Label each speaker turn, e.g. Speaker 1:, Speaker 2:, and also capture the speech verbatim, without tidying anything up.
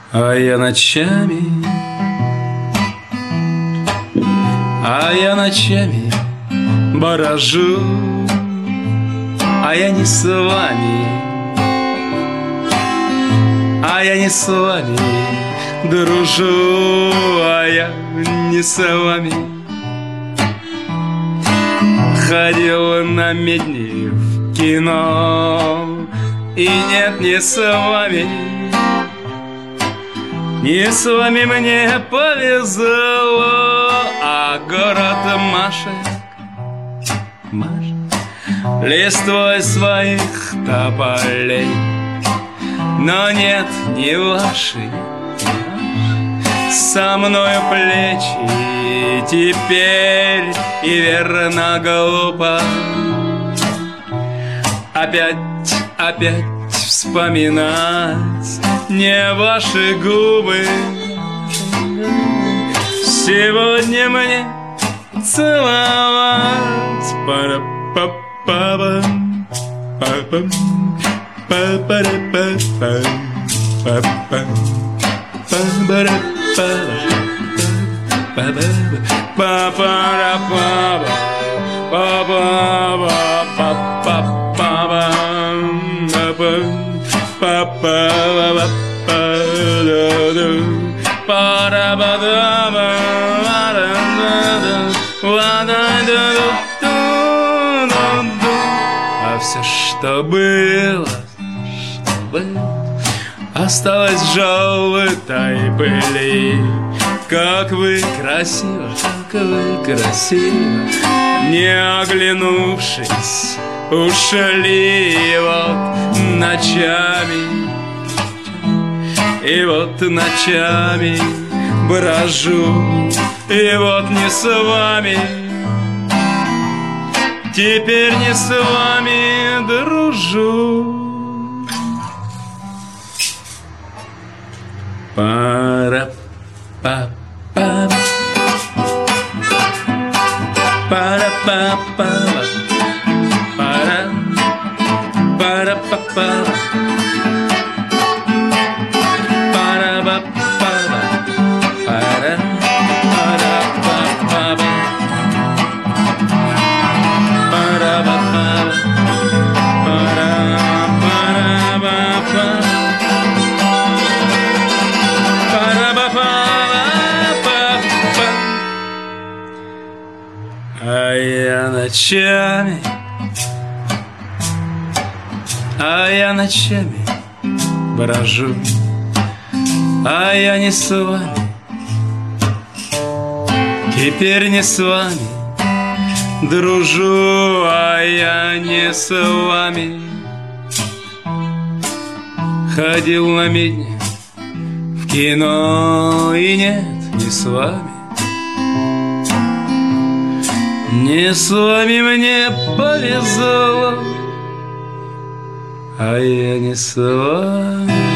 Speaker 1: А я ночами, а я ночами баражу, а я не с вами, а я не с вами дружу, а я не с вами. Ходил на медни в кино, и нет, не с вами, не с вами мне повезло, а город машет, машет листвой своих тополей. Но нет, не ваши, со мною плечи теперь, и верно глупо опять, опять вспоминать не ваши губы. Сегодня мне целовать. Пара-па-па-па, па-па, па-па-ра-па-па, па-па, па-ба-ра-па, па-ба, па-па-ра-па-па, па-ба, па-па-па-па, па-па, а все, что было, что было, осталось в желтой пыли. Как вы красиво, как вы красиво, не оглянувшись, ушли вот ночами. И вот ночами брожу, и вот не с вами, теперь не с вами дружу. Пара-па-па, пара-па-па, пара, пара-па-па. А я ночами, а я ночами брожу, а я не с вами, теперь не с вами дружу, а я не с вами. Ходил на медни в кино, и нет, не с вами, не с вами мне повезло, а я не с вами.